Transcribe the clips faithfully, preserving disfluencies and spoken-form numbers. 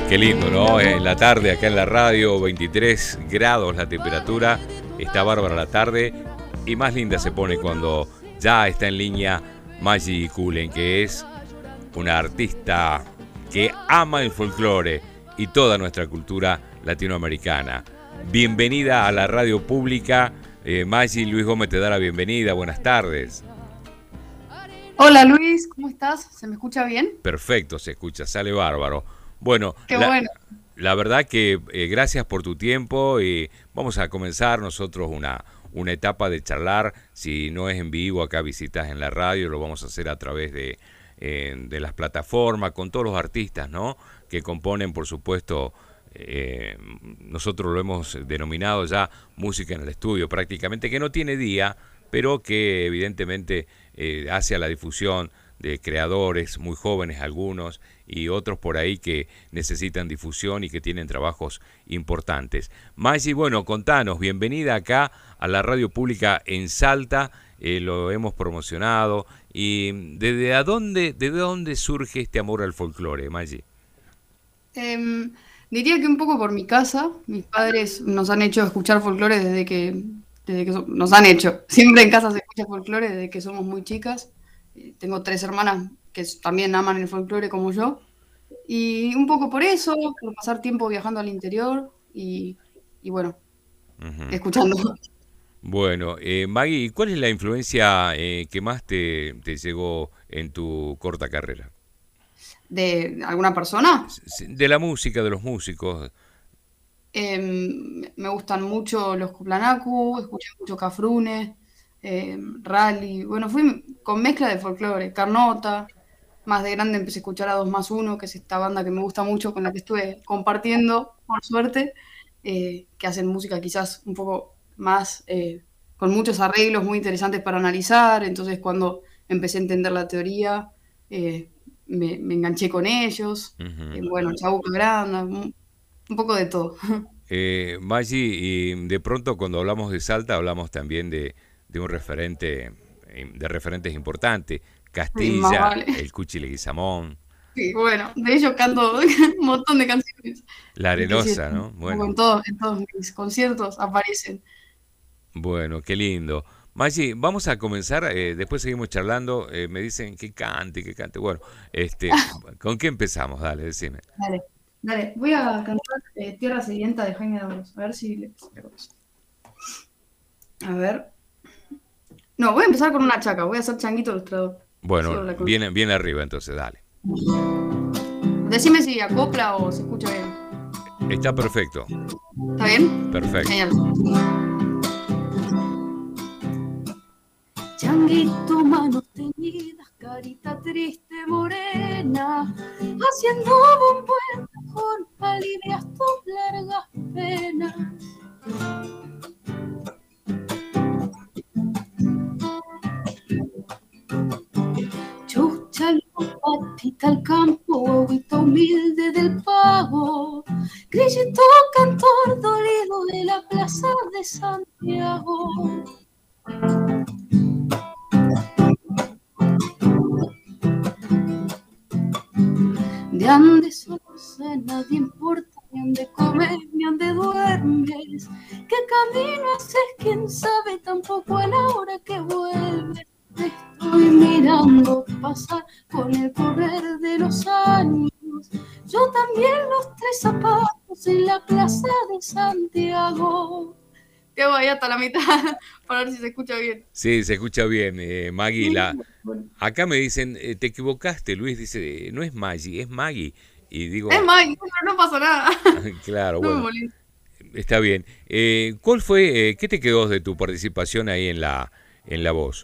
Qué lindo, ¿no? En la tarde, acá en la radio, veintitrés grados la temperatura, está bárbara la tarde y más linda se pone cuando ya está en línea Maggie Cullen, que es una artista que ama el folclore y toda nuestra cultura latinoamericana. Bienvenida a la radio pública. Eh, Maggie, Luis Gómez te da la bienvenida. Buenas tardes. Hola Luis, ¿cómo estás? ¿Se me escucha bien? Perfecto, se escucha, sale bárbaro. Bueno, Qué la, bueno. la verdad que eh, gracias por tu tiempo y vamos a comenzar nosotros una, una etapa de charlar. Si no es en vivo, acá visitas en la radio, lo vamos a hacer a través de, eh, de las plataformas, con todos los artistas, ¿no? Que componen, por supuesto, eh, nosotros lo hemos denominado ya música en el estudio prácticamente, que no tiene día, pero que evidentemente eh, hace a la difusión de creadores muy jóvenes algunos y otros por ahí que necesitan difusión y que tienen trabajos importantes. Maggie, bueno, contanos, bienvenida acá a la radio pública en Salta, eh, lo hemos promocionado, y ¿desde a dónde, desde dónde surge este amor al folclore, Maggie? Em, diría que un poco por mi casa. Mis padres nos han hecho escuchar folclore desde que, desde que so- nos han hecho. Siempre en casa se escucha folclore desde que somos muy chicas. Eh, Tengo tres hermanas que s- también aman el folclore como yo. Y un poco por eso, por pasar tiempo viajando al interior y, y bueno, Ujú. escuchando. Bueno, eh, Maggie, ¿cuál es la influencia eh, que más te, te llegó en tu corta carrera? ¿De alguna persona? De la música, de los músicos. Em, me gustan mucho los Kuplanaku, escuché mucho Cafrune, em, Rally. Bueno, fui con mezcla de folclore, Carnota. Más de grande empecé a escuchar a dos más uno, que es esta banda que me gusta mucho, con la que estuve compartiendo, por suerte, eh, que hacen música quizás un poco más, eh, con muchos arreglos muy interesantes para analizar. Entonces, cuando empecé a entender la teoría, eh, me, me enganché con ellos. Eh, Ujú. bueno, Chabuca Granda, un, un poco de todo. Eh, Maggi, y de pronto cuando hablamos de Salta hablamos también de, de un referente, eh, de referentes importantes, Sí, más Castilla, vale. el Cuchi Leguizamón, Sí, bueno, de ellos canto un montón de canciones. La Inclusive Arenosa, ¿no? un poco Bueno, en todos, en todos mis conciertos aparecen. bueno, qué lindo. Maggi, vamos a comenzar, eh, después seguimos charlando, eh, me dicen que cante, que cante. Bueno, este, ¿con qué empezamos? Dale, decime. Dale, dale. Voy a cantar eh, Tierra Sedienta de Jaime Dávalos. A ver si le, le conoces. A ver. No, voy a empezar con una chaca. Voy a hacer Changuito Ilustrador. Así Bueno, lo la conoces. bien, bien arriba entonces, dale. Decime si acopla o se escucha bien. Está perfecto, ¿Está bien? perfecto. Genial. Changuito, manos teñidas, carita triste, morena, haciendo un buen mejor, alivias tus largas penas. Chúchalo, patita al campo, huevito humilde del pago, grillito cantor dolido de la plaza de Santiago. De ande solo sé, nadie importa, ni ande comes, ni ande duermes. ¿Qué camino haces? Quién sabe, tampoco a la hora que vuelves. Te estoy mirando pasar con el correr de los años. Yo también los tres zapatos en la plaza de Santiago. Te voy hasta la mitad para ver si se escucha bien. Sí, se escucha bien, eh, Maggie. Sí, La, bueno. acá me dicen, eh, te equivocaste, Luis dice, eh, no es Maggie, es Maggie. Y Es digo, más, no pasa nada. claro, No me bueno, molesta. está bien. Eh, ¿cuál fue, eh, qué te quedó de tu participación ahí en la, en la voz?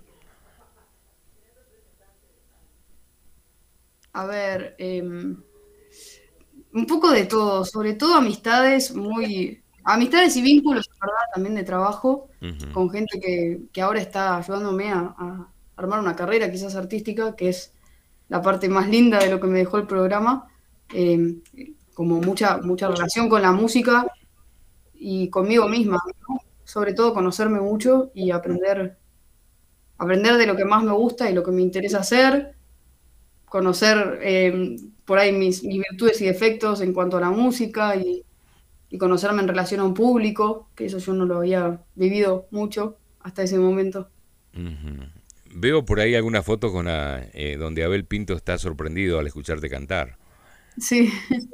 A ver, eh, un poco de todo, sobre todo amistades muy, amistades y vínculos, en verdad, también de trabajo, Ujú. con gente que, que ahora está ayudándome a, a armar una carrera quizás artística, que es la parte más linda de lo que me dejó el programa, eh, como mucha, mucha relación con la música y conmigo misma, ¿no? Sobre todo conocerme mucho y aprender, aprender de lo que más me gusta y lo que me interesa hacer, conocer, eh, por ahí mis, mis virtudes y defectos en cuanto a la música y, y conocerme en relación a un público, que eso yo no lo había vivido mucho hasta ese momento. Ujú. Veo por ahí alguna foto con la, eh, donde Abel Pinto está sorprendido al escucharte cantar. Sí.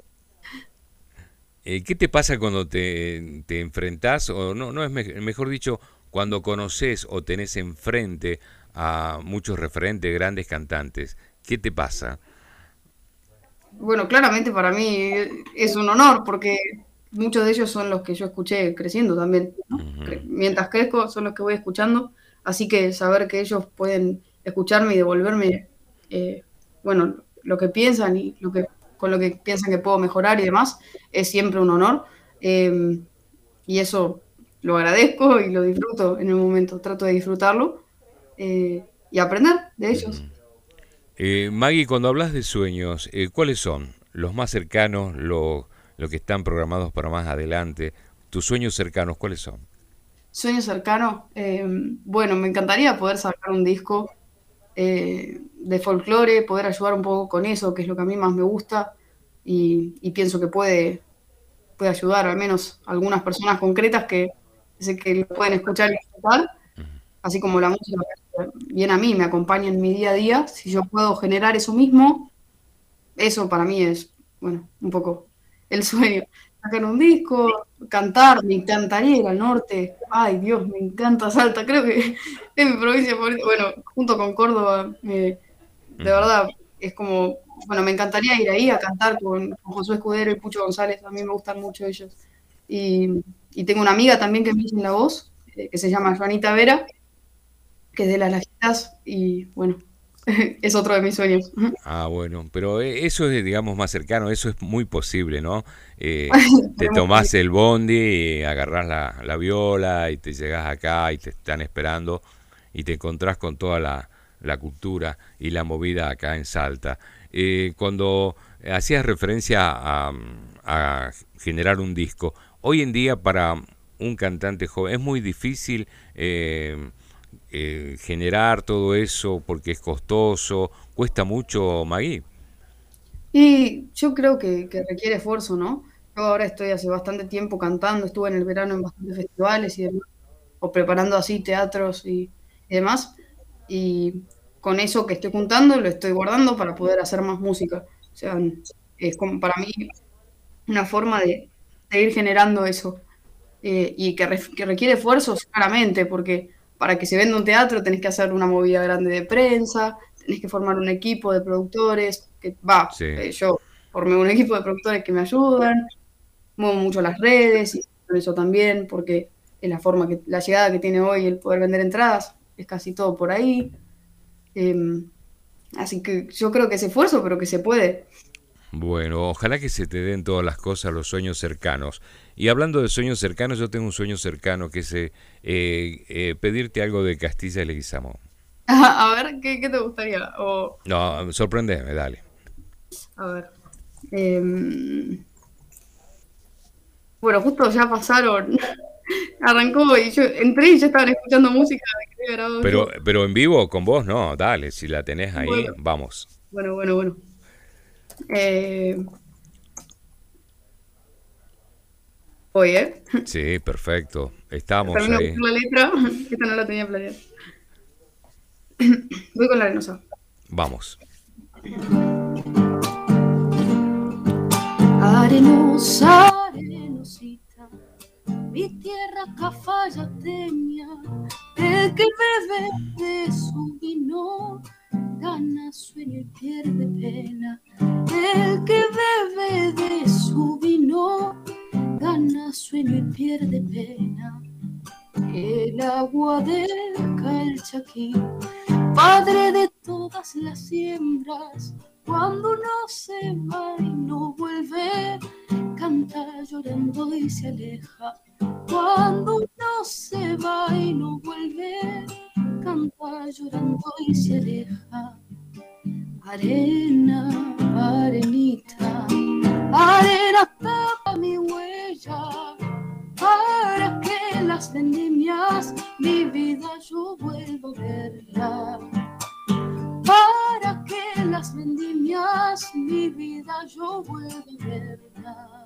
Eh, ¿qué te pasa cuando te, te enfrentás, o no, no es me- mejor dicho, cuando conoces o tenés enfrente a muchos referentes, grandes cantantes? ¿Qué te pasa? Bueno, claramente para mí es un honor porque muchos de ellos son los que yo escuché creciendo también, ¿no? Ujú. Cre- Mientras crezco son los que voy escuchando, así que saber que ellos pueden escucharme y devolverme, eh, bueno, lo que piensan y lo que, con lo que piensan que puedo mejorar y demás, es siempre un honor. Eh, y eso lo agradezco y lo disfruto en el momento, trato de disfrutarlo eh, y aprender de ellos. Eh, Maggie, cuando hablas de sueños, eh, ¿cuáles son los más cercanos, los lo que están programados para más adelante? ¿Tus sueños cercanos cuáles son? Sueño cercano, eh, bueno, me encantaría poder sacar un disco eh, de folclore, poder ayudar un poco con eso, que es lo que a mí más me gusta y, y pienso que puede, puede ayudar al menos a algunas personas concretas que sé que lo pueden escuchar y disfrutar, así como la música que viene a mí, me acompaña en mi día a día. Si yo puedo generar eso mismo, eso para mí es, bueno, un poco el sueño. Sacar un disco, cantar, me encantaría ir al norte. Ay, Dios, me encanta Salta. Creo que es mi provincia favorita. Bueno, junto con Córdoba, me- de Ujú. verdad, es como, bueno, me encantaría ir ahí a cantar con, con Josué Escudero y Pucho González. A mí me gustan mucho ellos. Y, y tengo una amiga también que me dice en la voz, eh, que se llama Joanita Vera, que es de Las Lajitas. Y bueno, es otro de mis sueños. Ah, bueno, pero eh, eso es, digamos, más cercano, eso es muy posible, ¿no? Eh, te Esperemos que sí. tomás el bondi, y agarrás la, la viola y te llegás acá y te están esperando y te encontrás con toda la, la cultura y la movida acá en Salta. Eh, cuando hacías referencia a, a generar un disco, hoy en día para un cantante joven es muy difícil eh, eh, generar todo eso porque es costoso, cuesta mucho, Magui. Y yo creo que, que requiere esfuerzo, ¿no? Yo ahora estoy hace bastante tiempo cantando, estuve en el verano en bastantes festivales y demás, o preparando así teatros y, y demás, y con eso que estoy juntando lo estoy guardando para poder hacer más música. O sea, es como para mí una forma de, de ir generando eso eh, y que, re- que requiere esfuerzos, claramente, porque para que se venda un teatro tenés que hacer una movida grande de prensa, tenés que formar un equipo de productores, que va, Sí. eh, yo formé un equipo de productores que me ayudan, muevo mucho las redes y por eso también, porque es la forma que, la llegada que tiene hoy el poder vender entradas, es casi todo por ahí. eh, Así que yo creo que es esfuerzo, pero que se puede. Bueno, ojalá que se te den todas las cosas, los sueños cercanos. Y hablando de sueños cercanos, yo tengo un sueño cercano que es eh, eh, eh, pedirte algo de Castilla y Leguizamón. A ver, ¿qué, qué te gustaría? O, No, sorprendeme, dale. a ver. em, Bueno, justo ya pasaron, arrancó y yo entré y ya estaban escuchando música que había grabado Pero, yo. pero en vivo con vos, no, dale, si la tenés ahí, Bueno, vamos. bueno, bueno, bueno. Eh, Voy, ¿eh? Sí, perfecto. Estamos Termino de ahí. buscar la letra, esta no la tenía planeada. Voy con la arenosa. Vamos. Arenosa, arenosita, mi tierra cafayateña, el que bebe de su vino gana sueño y pierde pena. El que bebe de su vino gana sueño y pierde pena. El agua del Calchaquí, padre de todas las siembras, cuando uno se va y no vuelve, canta llorando y se aleja. Cuando uno se va y no vuelve, canta llorando y se aleja. Arena, arenita, arena tapa mi huella, para que las vendimias mi vida yo vuelva a verla. Para que las vendimias mi vida yo vuelvo a verla.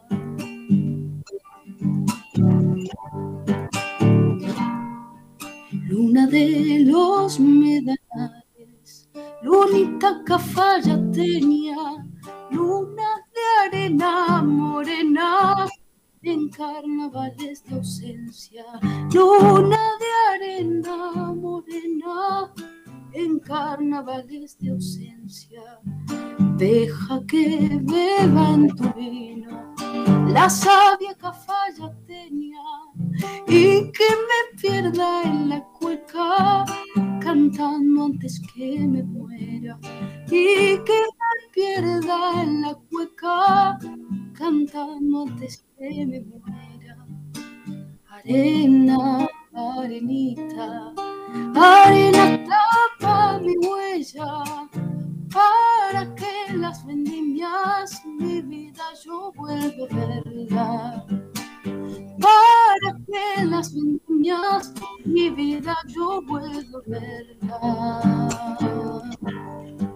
Luna de los medalares, lunita cafayateña, luna de arena morena, en carnavales de ausencia. Luna de arena morena, en carnavales de ausencia. Deja que beba en tu vino la sabia cafayateña y que me pierda en la cueca cantando antes que me muera, y que me pierda en la cueca cantando antes que me muera. Arena, arenita, arena tapa mi huella, para que en las vendimias mi vida yo vuelva a verla. Para que en las vendimias mi vida yo vuelva a verla.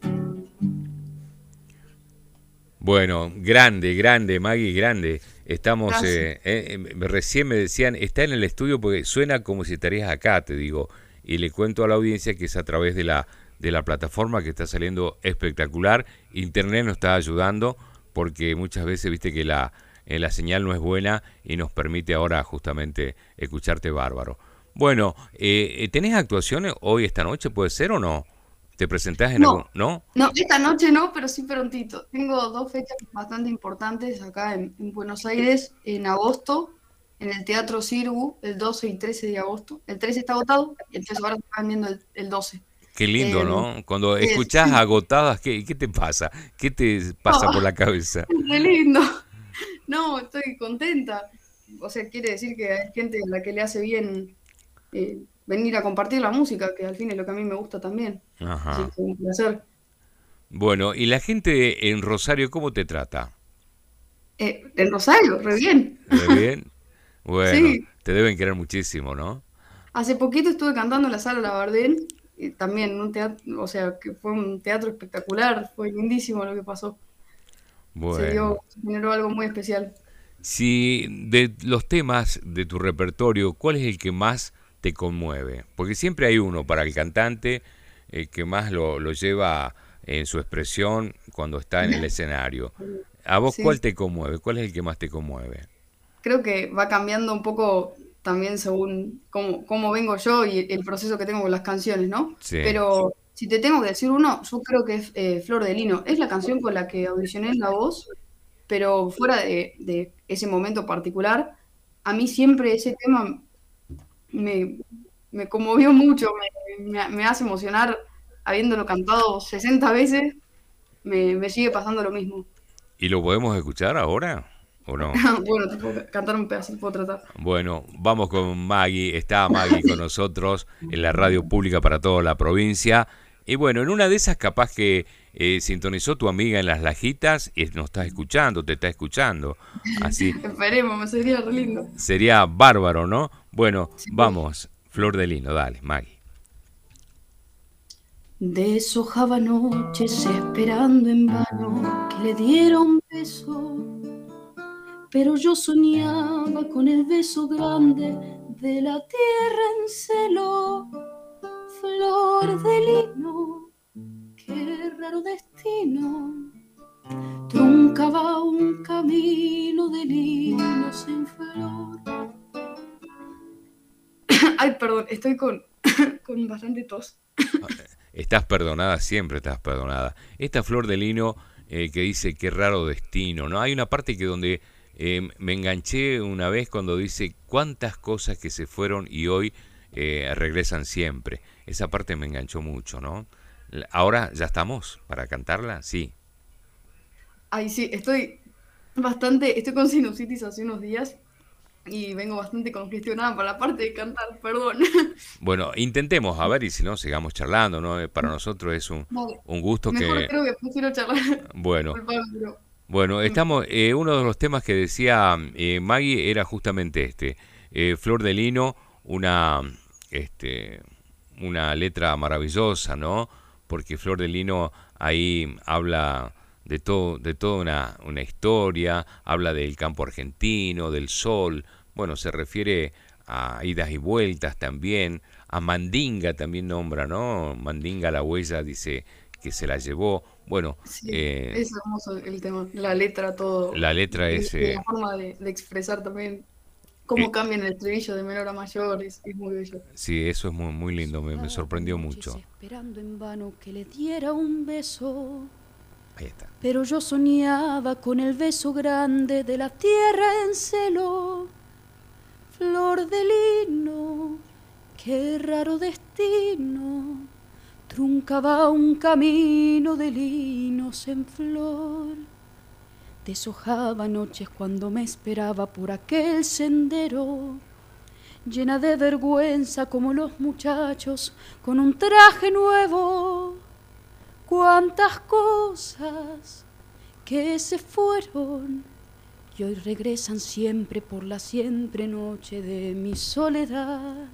Bueno, grande, grande, Maggie, grande. Estamos, eh, eh, recién me decían, está en el estudio porque suena como si estarías acá, te digo. Y le cuento a la audiencia que es a través de la, de la plataforma que está saliendo espectacular. Internet nos está ayudando porque muchas veces, viste que la, eh, la señal no es buena y nos permite ahora justamente escucharte bárbaro. Bueno, eh, ¿tenés actuaciones hoy, esta noche, puede ser o no? ¿Te presentás en No, algún...? ¿No? no, esta noche no, pero sí prontito. Tengo dos fechas bastante importantes acá en, en Buenos Aires, en agosto, en el Teatro Sirgu, el doce y trece de agosto. El trece está agotado, y entonces ahora están viendo el, el doce. Qué lindo, Eh, ¿no? Cuando es, escuchás agotadas, ¿qué, qué te pasa? ¿Qué te pasa oh, por la cabeza? qué lindo. No, estoy contenta. O sea, quiere decir que hay gente a la que le hace bien eh, venir a compartir la música, que al fin es lo que a mí me gusta también. Ajá. Así que un placer. Bueno, ¿y la gente en Rosario cómo te trata? Eh, en Rosario, re bien. ¿Re bien? Bueno, Sí, te deben querer muchísimo, ¿no? hace poquito estuve cantando en la Sala Labardén, y también en un teatro, o sea, que fue un teatro espectacular, fue lindísimo lo que pasó. Se Bueno, dio, se generó algo muy especial. si de los temas de tu repertorio, ¿cuál es el que más te conmueve? Porque siempre hay uno para el cantante eh, que más lo, lo lleva en su expresión cuando está en el escenario. ¿A vos Sí, cuál te conmueve? ¿Cuál es el que más te conmueve? creo que va cambiando un poco también según cómo, cómo vengo yo y el proceso que tengo con las canciones, ¿no? Sí. Pero si te tengo que decir uno, yo creo que es eh, Flor de Lino. Es la canción con la que audicioné en La Voz, pero fuera de, de ese momento particular, a mí siempre ese tema me, me conmovió mucho, me, me- me hace emocionar habiéndolo cantado sesenta veces, me, me sigue pasando lo mismo. ¿Y lo podemos escuchar ahora o no? Bueno, te puedo cantar un pedacito, puedo tratar. Bueno, vamos con Maggie. Está Maggie con nosotros en la radio pública para toda la provincia. Y bueno, en una de esas capaz que eh, sintonizó tu amiga en las Lajitas y nos está escuchando, te está escuchando. Así Esperemos, me sería re lindo. sería bárbaro, ¿no? Bueno, Sí. vamos, Flor de Lino, dale, Maggie. Deshojaba noches esperando en vano que le diera un beso, pero yo soñaba con el beso grande de la tierra en celo. Flor de lino, qué raro destino, truncaba un camino de linos en flor. Ay, perdón, estoy con, con bastante tos. Estás perdonada, siempre estás perdonada. Esta Flor de Lino eh, que dice qué raro destino, ¿no? Hay una parte que donde eh, me enganché una vez cuando dice cuántas cosas que se fueron y hoy eh, regresan siempre. Esa parte me enganchó mucho, ¿no? Ahora ya estamos para cantarla, sí. Ay, sí, estoy bastante, estoy con sinusitis hace unos días y vengo bastante congestionada para la parte de cantar, perdón. Bueno, intentemos, a ver, y si no, sigamos charlando, ¿no? Eh, Para nosotros es un, Vale, un gusto mejor que, creo que prefiero charlar. bueno, Disculpame, pero bueno, estamos, eh, uno de los temas que decía eh, Maggie era justamente este, eh, Flor de Lino, una, este, una letra maravillosa, ¿no? Porque Flor de Lino ahí habla de todo, de toda una, una historia, habla del campo argentino, del sol, bueno, se refiere a idas y vueltas también, a Mandinga también nombra, ¿no? Mandinga la huella dice que se la llevó, bueno, Sí, eh, es hermoso el tema, la letra, todo, la letra y, es, y eh, la forma de, de expresar también eh, cómo cambian el estribillo de menor a mayor, es, es muy bello. sí, eso es muy, muy lindo, me, me Pasaba sorprendió noches mucho. esperando en vano que le diera un beso, Ahí está. pero yo soñaba con el beso grande de la tierra en celo. Flor de lino, qué raro destino, truncaba un camino de linos en flor. Deshojaba noches cuando me esperaba por aquel sendero, llena de vergüenza como los muchachos con un traje nuevo. Cuántas cosas que se fueron y hoy regresan siempre por la siempre noche de mi soledad.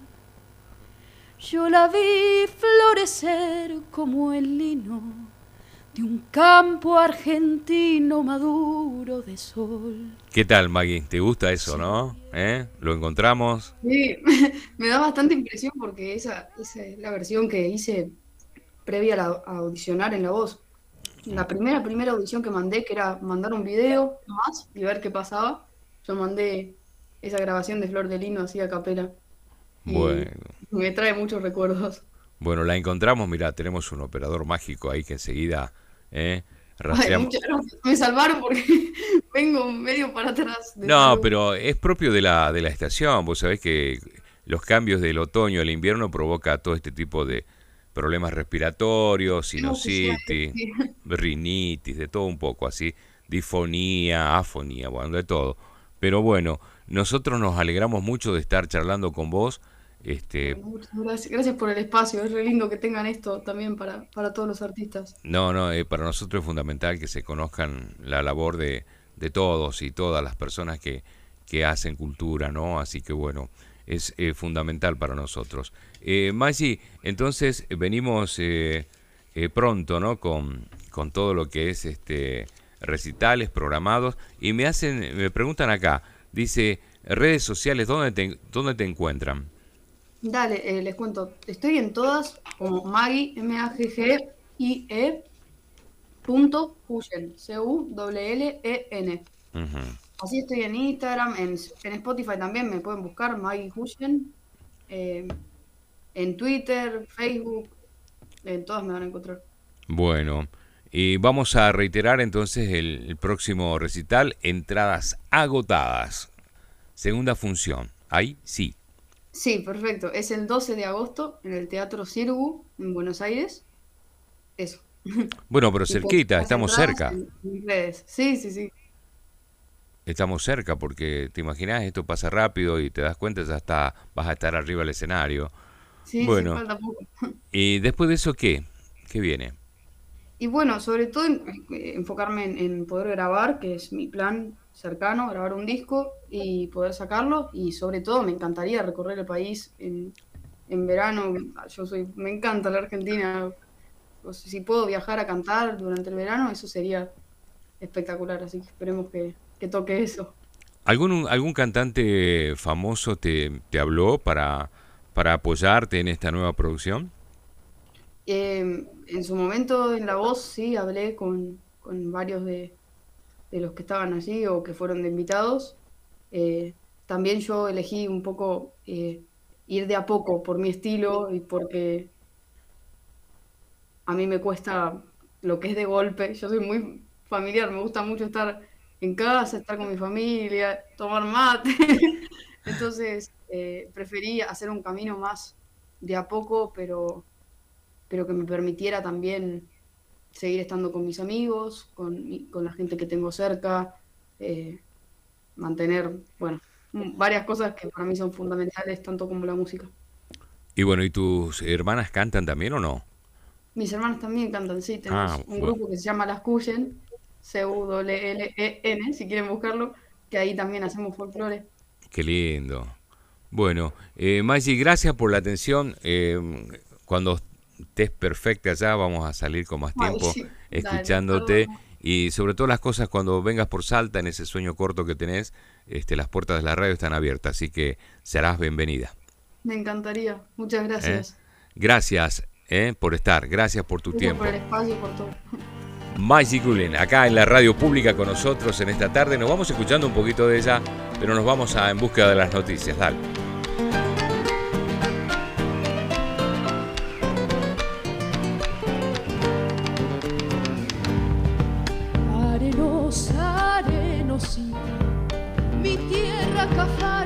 Yo la vi florecer como el lino de un campo argentino maduro de sol. ¿Qué tal, Maggie? ¿Te gusta eso, no? ¿Eh? ¿Lo encontramos? Sí, me da bastante impresión porque esa, esa es la versión que hice previa a, la- a audicionar en La Voz. La primera, primera audición que mandé, que era mandar un video más y ver qué pasaba, yo mandé esa grabación de Flor de Lino así a capela y Bueno, me trae muchos recuerdos. bueno, la encontramos, mirá, tenemos un operador mágico ahí que enseguida, ¿eh? Ay, Rastreamos. muchas gracias. Me salvaron porque vengo medio para atrás de No, salud. pero es propio de la, de la estación. Vos sabés que los cambios del otoño al invierno provoca todo este tipo de problemas respiratorios, No se siente. sinusitis, Sí. rinitis, de todo un poco así, difonía, afonía, bueno, de todo. Pero bueno, nosotros nos alegramos mucho de estar charlando con vos. Este, Bueno, muchas gracias. Gracias por el espacio. Es re lindo que tengan esto también para, para todos los artistas. no, no, eh, para nosotros es fundamental que se conozcan la labor de, de todos y todas las personas que, que hacen cultura, ¿no? Así que bueno, es eh, fundamental para nosotros. Eh, Maggi, entonces eh, venimos eh, eh, pronto, ¿no? Con, con todo lo que es este recitales programados y me hacen, me preguntan acá, dice redes sociales, ¿dónde te, dónde te encuentran? Dale, eh, les cuento. Estoy en todas como Maggie, M A G G I E punto Huyen, C U L L E N. Ujú. Así estoy en Instagram, en, en Spotify también me pueden buscar, Maggie Huyen. eh, en Twitter, Facebook, en todas me van a encontrar. Bueno, y vamos a reiterar entonces el, el próximo recital, entradas agotadas. Segunda función, ahí sí. Sí, perfecto. Es el doce de agosto en el Teatro Cirgu en Buenos Aires. Eso. Bueno, pero Y pueden cerquita, las estamos entradas cerca. en mis redes. Sí, sí, sí. Estamos cerca porque te imaginas, esto pasa rápido y te das cuenta, ya está, vas a estar arriba del escenario. Sí, sí, Bueno, falta poco. y después de eso, ¿qué? ¿Qué viene? Y bueno, sobre todo en- eh, enfocarme en, en poder grabar, que es mi plan cercano, grabar un disco y poder sacarlo. Y sobre todo me encantaría recorrer el país en, en verano. Yo soy, me encanta la Argentina. O sea, si puedo viajar a cantar durante el verano, eso sería espectacular. Así que esperemos que, que toque eso. ¿Algún, algún cantante famoso te, te habló para, para apoyarte en esta nueva producción? Eh, en su momento en La Voz sí hablé con, con varios de, de los que estaban allí o que fueron de invitados. Eh, También yo elegí un poco eh, ir de a poco por mi estilo y porque a mí me cuesta lo que es de golpe. Yo soy muy familiar, me gusta mucho estar en casa, estar con mi familia, tomar mate. Entonces, eh, preferí hacer un camino más de a poco, pero, pero que me permitiera también seguir estando con mis amigos, con, mi- con la gente que tengo cerca, eh, mantener, bueno, m- varias cosas que para mí son fundamentales, tanto como la música. Y bueno, ¿y tus hermanas cantan también o no? Mis hermanos también cantan, sí, Ah, tenemos un bueno, grupo que se llama Las Cuyen, C U L L E N, si quieren buscarlo, que ahí también hacemos folclore. qué lindo. Bueno, eh, Maggi, gracias por la atención. Eh, cuando estés perfecta ya, vamos a salir con más Ay, tiempo dale, escuchándote. perdón. y sobre todas las cosas, cuando vengas por Salta, en ese sueño corto que tenés, este, las puertas de la radio están abiertas, así que serás bienvenida. Me encantaría. Muchas ¿Eh? gracias. Gracias eh, por estar, gracias por tu Gracias tiempo. por el espacio y por todo. Maggie Cullen, acá en la radio pública con nosotros en esta tarde. Nos vamos escuchando un poquito de ella, pero nos vamos a En Búsqueda de las Noticias. Dale. Arenosa, arenosita, mi tierra cafá.